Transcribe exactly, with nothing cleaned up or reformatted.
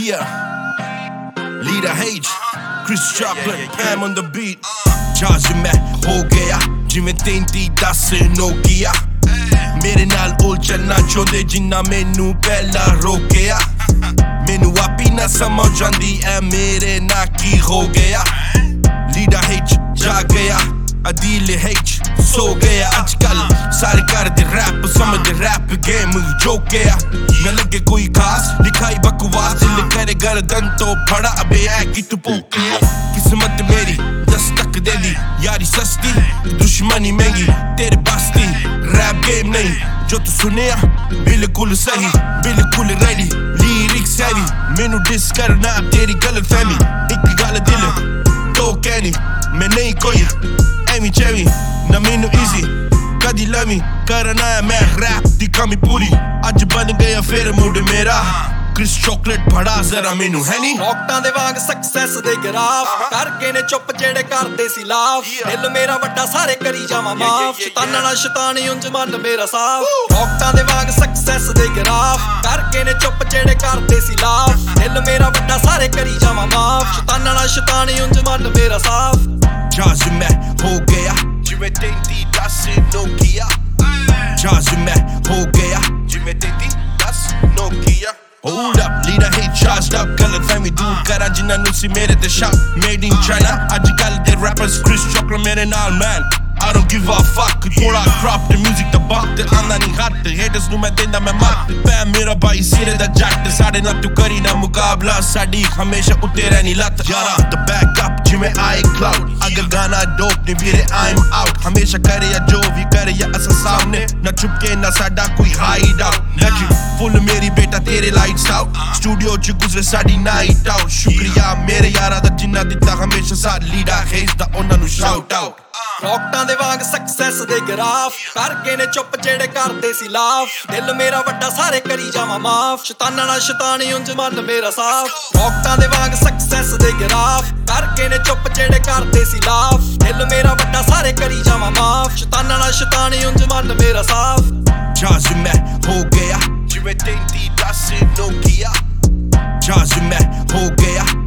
Yeah, Leader H, Chris Chocolate, Pam on the beat. Jazz मैं हो गया जिमें तैंती दस नोकिया मेरे नाल उल चलना चाहते जिन्ना मैनू पहला रोकिया मैनू आपी ना समझ आंदी ऐ मेरे ना की हो गया लीडर H जा गया अदील H सो गया आजकल सारे करदे रैप समझदे रैप गेम जो गया न लगे कोई खास लिखाई बकवास लिखे गर्दन तो फड़ा अबे है कि तू भूखिया किस्मत मेरी दस्तक दे दी यारी सस्ती दुश्मनी महंगी तेरे बस्ती रैप गेम नहीं जो तू सुनिया बिल्कुल सही बिल्कुल रेडी लिरिक्स हैवी मैनू डिस करना तेरी गलत फहमी एक गल दिल तो कहनी मैं नहीं कोई एमी चेवी ना मैनू इजी कदी लमी करना है मैं रैप दी कमी पूरी अज बन गया फिर मूड मेरा क्रिस चॉकलेट बड़ा जरा मैनू है नी रॉकटां दे वांग सक्सेस दे ग्राफ करके ने चुप जेड़े करदे सी लाफ दिल मेरा वड्डा सारे करी जावां माफ शैताना ना शैतानी उंज मन मेरा साफ रॉकटां दे वांग सक्सेस दे ग्राफ करके ने चुप जेड़े करदे सी लाफ दिल मेरा वड्डा सारे करी जावां माफ शैताना ना शैतानी उंज मन मेरा साफ जहाज मैं हो गया जिमें तैंती दस नोकिया जहाज मैं हो गया जिमें तैंती दस Nokia Hold up, leader H charged up गलत फहमी दूर करा जिन्ना नु सी मेरे ते शॉप made in China अजकल दे rappers Chris Chocolate मेरे नाल man I don't give a fuck थोड़ा crop the music the buck ते आंदा नहीं हट haters नु मैं देंदा मैं मत पै मेरा भाई सिरे दा जट साढ़े नाल तू करी ना मुकाबला साडी हमेशा उत्ते रहनी लत यारा the back up जिमें आए cloud अगर गाना dope नहीं वीरे I'm out हमेशा करे या जो भी करे या असा सामने ना चुपके ना साडा कोई hide out नजर फुल मेरी बेटा तेरे lights out स्टूडियो च गुजरे साडी night out शुक्रिया मेरे यारा दा जिन्ना दिता हमेशा साथ लीडर H दा उन्हां नु shout out रॉकटां दे वांग सक्सेस दे ग्राफ करके ने चुप जेड़े करदे सी लाफ दिल मेरा वड्डा सारे करी जावां माफ शैताना ना शैतानी उंज मन मेरा साफ रॉकटां दे वांग सक्सेस दे ग्राफ करके ने चुप जेड़े करदे सी लाफ दिल मेरा वड्डा सारे करी जावां माफ शैताना ना शैतानी उंज मन मेरा साफ जहाज मैं हो गया जिमें तैंती दस नोकिया जहाज मैं हो गया